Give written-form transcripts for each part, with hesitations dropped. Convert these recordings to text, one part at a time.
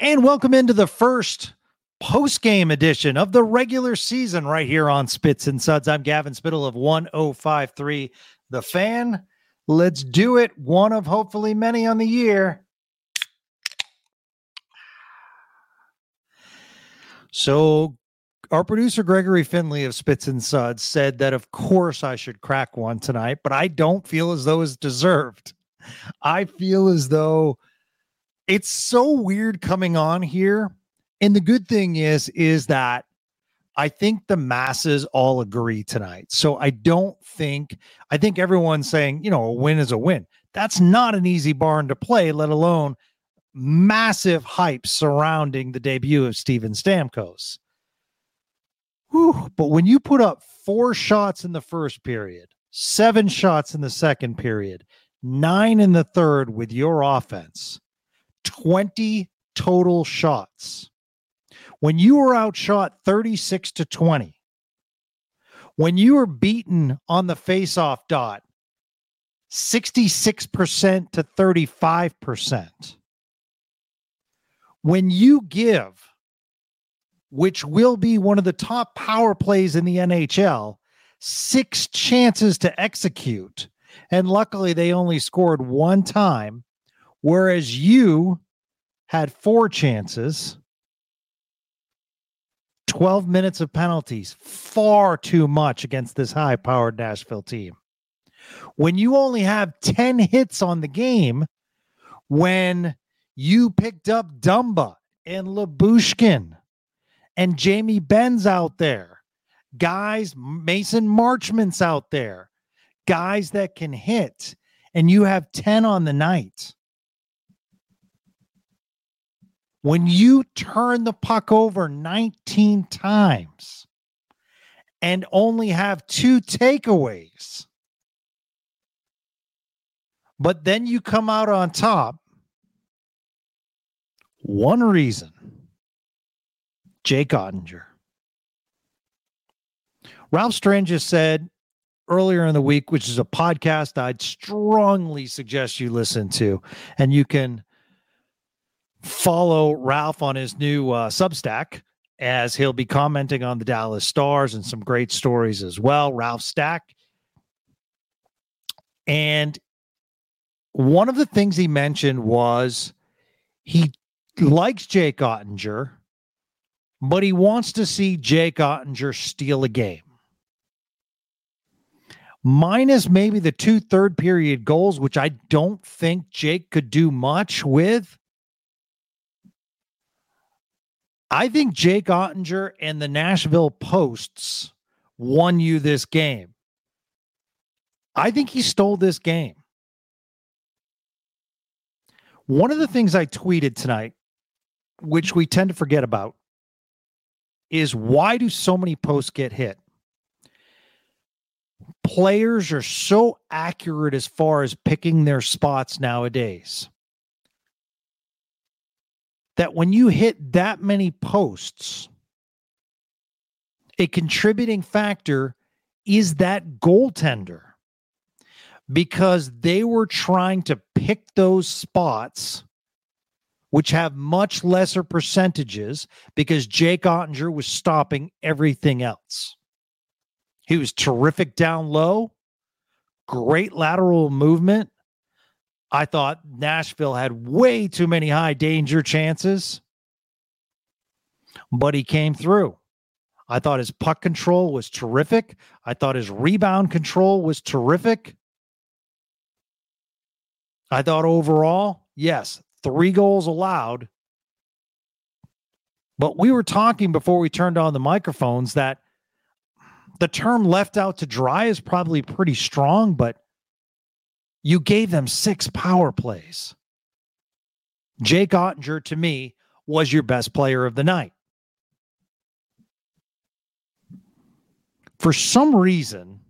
And welcome into the first post-game edition of the regular season right here on Spits and Suds. I'm Gavin Spittle of 1053 The Fan. Let's do it. One of hopefully many on the year. So our producer Gregory Finley of Spits and Suds said that of course I should crack one tonight, but I don't feel as though it's deserved. I feel as though it's so weird coming on here. And the good thing is that I think the masses all agree tonight. So I think everyone's saying, a win is a win. That's not an easy barn to play, let alone massive hype surrounding the debut of Steven Stamkos. But when you put up 4 shots in the first period, 7 shots in the second period, 9 in the third with your offense, 20 total shots. When you were outshot 36-20, when you were beaten on the faceoff dot 66% to 35%, when you give, which will be one of the top power plays in the NHL, 6 chances to execute, and luckily they only scored 1 time, whereas you had 4 chances, 12 minutes of penalties, far too much against this high-powered Nashville team. When you only have 10 hits on the game, when you picked up Dumba and Lyubushkin and Jamie Benn's out there, guys, Mason Marchment's out there, guys that can hit, and you have 10 on the night. When you turn the puck over 19 times and only have 2 takeaways, but then you come out on top, one reason, Jake Oettinger. Ralph Strangis said earlier in the week, which is a podcast I'd strongly suggest you listen to, and you can follow Ralph on his new Substack, as he'll be commenting on the Dallas Stars and some great stories as well. Ralph Stack. And one of the things he mentioned was he likes Jake Oettinger, but he wants to see Jake Oettinger steal a game. Minus maybe the 2 third period goals, which I don't think Jake could do much with. I think Jake Oettinger and the Nashville Posts won you this game. I think he stole this game. One of the things I tweeted tonight, which we tend to forget about, is why do so many posts get hit? Players are so accurate as far as picking their spots nowadays that when you hit that many posts, a contributing factor is that goaltender, because they were trying to pick those spots which have much lesser percentages, because Jake Oettinger was stopping everything else. He was terrific down low, great lateral movement. I thought Nashville had way too many high danger chances, but he came through. I thought his puck control was terrific. I thought his rebound control was terrific. I thought overall, yes, 3 goals allowed. But we were talking before we turned on the microphones that the term left out to dry is probably pretty strong, but you gave them 6 power plays. Jake Oettinger, to me, was your best player of the night. For some reason,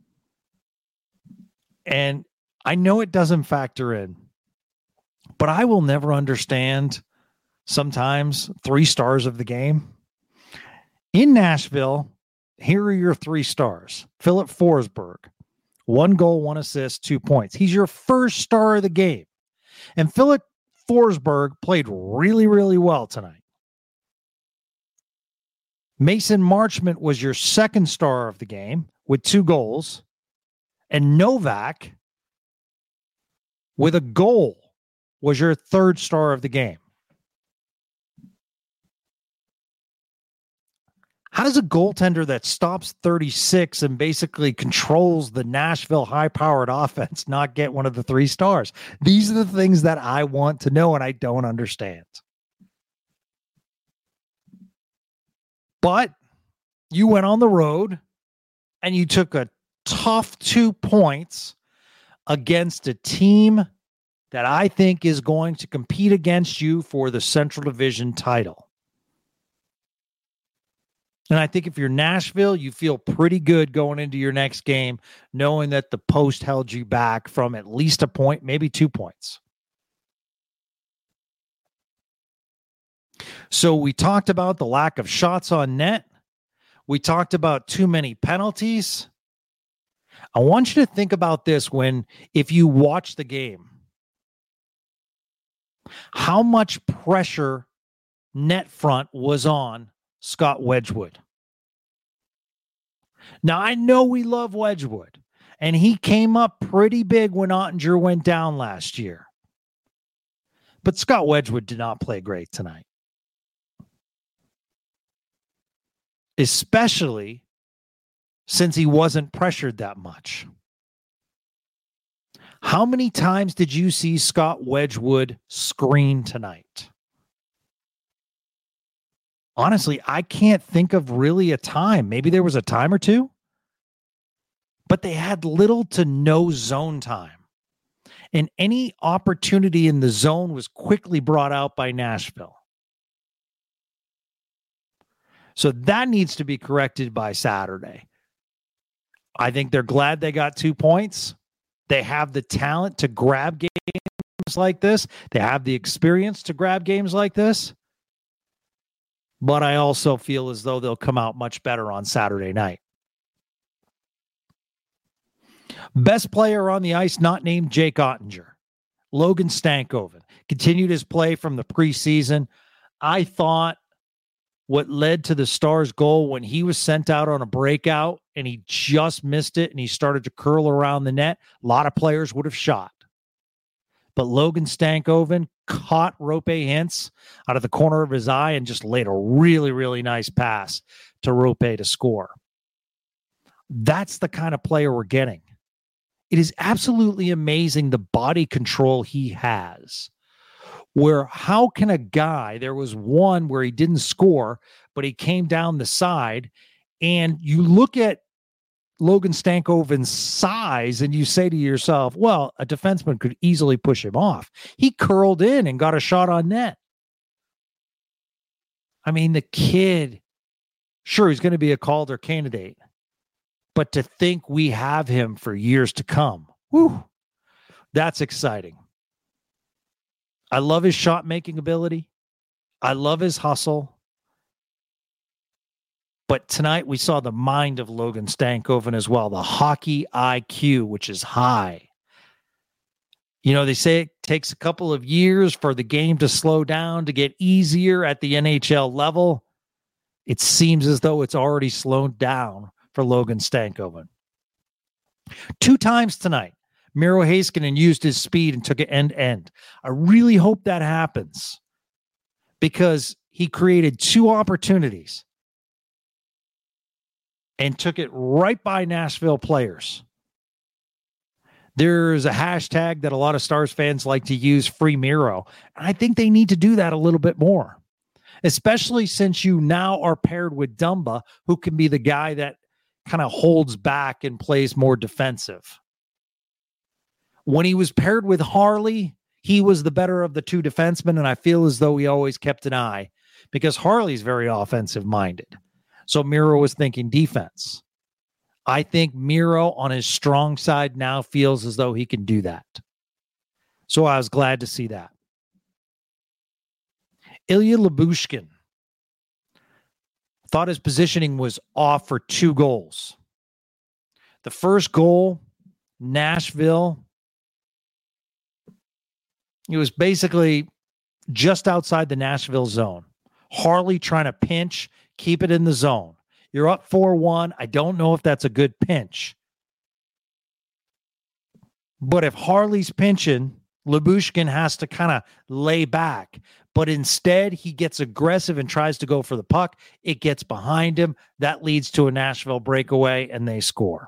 and I know it doesn't factor in, but I will never understand sometimes 3 stars of the game. In Nashville, here are your 3 stars. Philip Forsberg, 1 goal, 1 assist, 2 points. He's your first star of the game. And Philip Forsberg played really, really well tonight. Mason Marchment was your second star of the game with 2 goals. And Novak, with a goal, was your third star of the game. How does a goaltender that stops 36 and basically controls the Nashville high-powered offense not get one of the 3 stars? These are the things that I want to know and I don't understand. But you went on the road and you took a tough 2 points against a team that I think is going to compete against you for the Central Division title. And I think if you're Nashville, you feel pretty good going into your next game, knowing that the Post held you back from at least a point, maybe 2 points. So we talked about the lack of shots on net. We talked about too many penalties. I want you to think about this if you watch the game. How much pressure net front was on Scott Wedgwood? Now, I know we love Wedgwood, and he came up pretty big when Ottinger went down last year. But Scott Wedgwood did not play great tonight. Especially since he wasn't pressured that much. How many times did you see Scott Wedgwood screen tonight? Honestly, I can't think of really a time. Maybe there was a time or two, but they had little to no zone time. And any opportunity in the zone was quickly brought out by Nashville. So that needs to be corrected by Saturday. I think they're glad they got 2 points. They have the talent to grab games like this. They have the experience to grab games like this. But I also feel as though they'll come out much better on Saturday night. Best player on the ice not named Jake Ottinger. Logan Stankoven continued his play from the preseason. I thought what led to the Stars' goal when he was sent out on a breakout and he just missed it and he started to curl around the net, a lot of players would have shot. But Logan Stankoven caught Roope Hintz out of the corner of his eye and just laid a really, really nice pass to Roope to score. That's the kind of player we're getting. It is absolutely amazing the body control he has. Where how can a guy, there was one where he didn't score, but he came down the side, and you look at Logan Stankoven's size and you say to yourself, well, a defenseman could easily push him off. He curled in and got a shot on net. I mean, the kid, sure, he's going to be a Calder candidate, but to think we have him for years to come, whew, that's exciting. I love his shot-making ability. I love his hustle. But tonight we saw the mind of Logan Stankoven as well, the hockey IQ, which is high. You know, they say it takes a couple of years for the game to slow down, to get easier at the NHL level. It seems as though it's already slowed down for Logan Stankoven. 2 times tonight, Miro Heiskanen used his speed and took it end-to-end. I really hope that happens because he created 2 opportunities and took it right by Nashville players. There's a hashtag that a lot of Stars fans like to use, Free Miro. And I think they need to do that a little bit more, especially since you now are paired with Dumba, who can be the guy that kind of holds back and plays more defensive. When he was paired with Harley, he was the better of the 2 defensemen, and I feel as though he always kept an eye because Harley's very offensive-minded. So Miro was thinking defense. I think Miro on his strong side now feels as though he can do that. So I was glad to see that. Ilya Lyubushkin. Thought his positioning was off for 2 goals. The first goal, Nashville, it was basically just outside the Nashville zone. Harley trying to pinch, keep it in the zone. You're up 4-1. I don't know if that's a good pinch. But if Harley's pinching, Lyubushkin has to kind of lay back. But instead, he gets aggressive and tries to go for the puck. It gets behind him. That leads to a Nashville breakaway, and they score.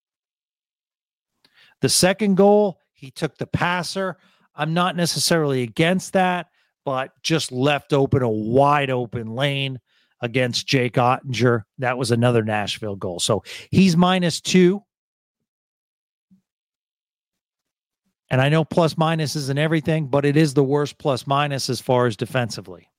The second goal, he took the passer. I'm not necessarily against that, but just left open a wide open lane against Jake Ottinger. That was another Nashville goal. So he's -2. And I know plus minus isn't everything, but it is the worst plus minus as far as defensively.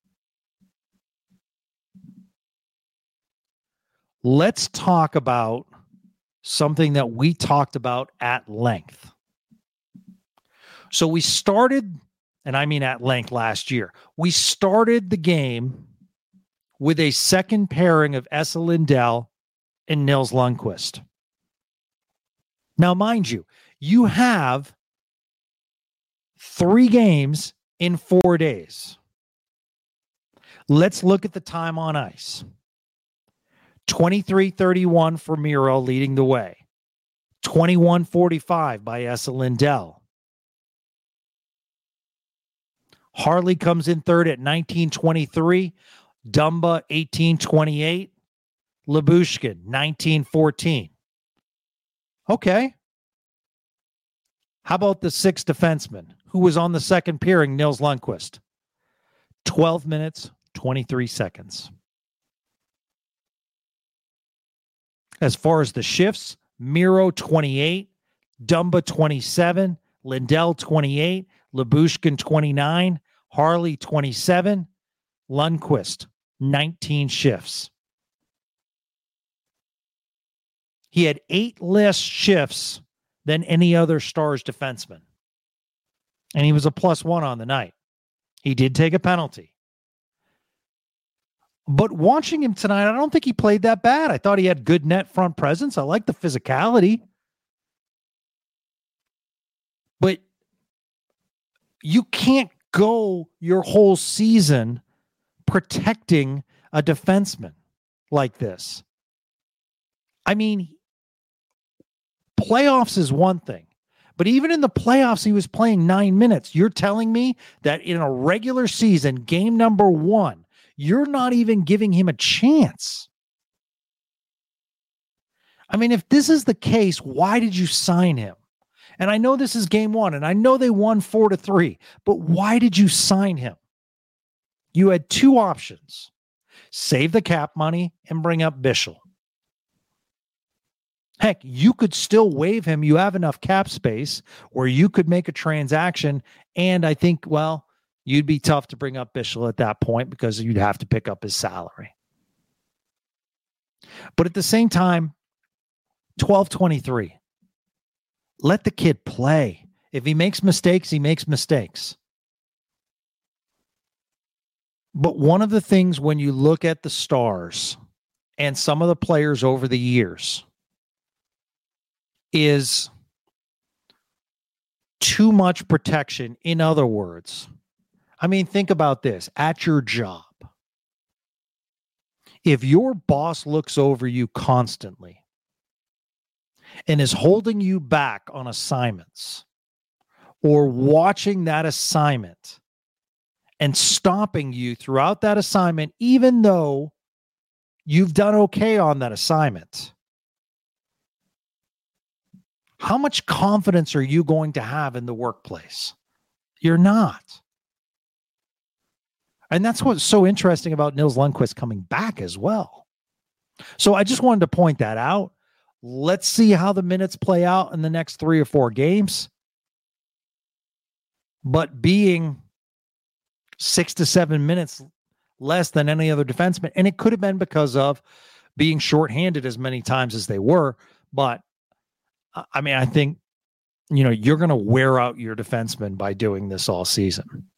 Let's talk about something that we talked about at length. So we started, and I mean at length last year, we started the game with a second pairing of Esa Lindell and Nils Lundkvist. Now, mind you, you have 3 games in 4 days. Let's look at the time on ice. 23:31 for Miro leading the way. 21:45 by Esa Lindell. Harley comes in third at 19:23. Dumba 18:28. Lyubushkin 19:14. Okay. How about the 6th defenseman who was on the second pairing, Nils Lundkvist? 12 minutes, 23 seconds. As far as the shifts, Miro 28, Dumba 27, Lindell 28, Lyubushkin 29, Harley 27, Lundkvist 19 shifts. He had 8 less shifts than any other Stars defenseman. And he was a +1 on the night. He did take a penalty. But watching him tonight, I don't think he played that bad. I thought he had good net front presence. I like the physicality. But you can't go your whole season protecting a defenseman like this. I mean, playoffs is one thing. But even in the playoffs, he was playing 9 minutes. You're telling me that in a regular season, game number 1, you're not even giving him a chance. I mean, if this is the case, why did you sign him? And I know this is game 1, and I know they won 4-3, but why did you sign him? You had 2 options. Save the cap money and bring up Bichsel. Heck, you could still waive him. You have enough cap space where you could make a transaction. And I think, well, you'd be tough to bring up Bichsel at that point because you'd have to pick up his salary. But at the same time, 12-23. Let the kid play. If he makes mistakes, he makes mistakes. But one of the things when you look at the Stars and some of the players over the years is too much protection. In other words, I mean, think about this. At your job, if your boss looks over you constantly and is holding you back on assignments or watching that assignment and stopping you throughout that assignment, even though you've done okay on that assignment, how much confidence are you going to have in the workplace? You're not. And that's what's so interesting about Nils Lundkvist coming back as well. So I just wanted to point that out. Let's see how the minutes play out in the next 3 or 4 games. But being 6 to 7 minutes less than any other defenseman, and it could have been because of being shorthanded as many times as they were, but I mean, I think, you're going to wear out your defenseman by doing this all season.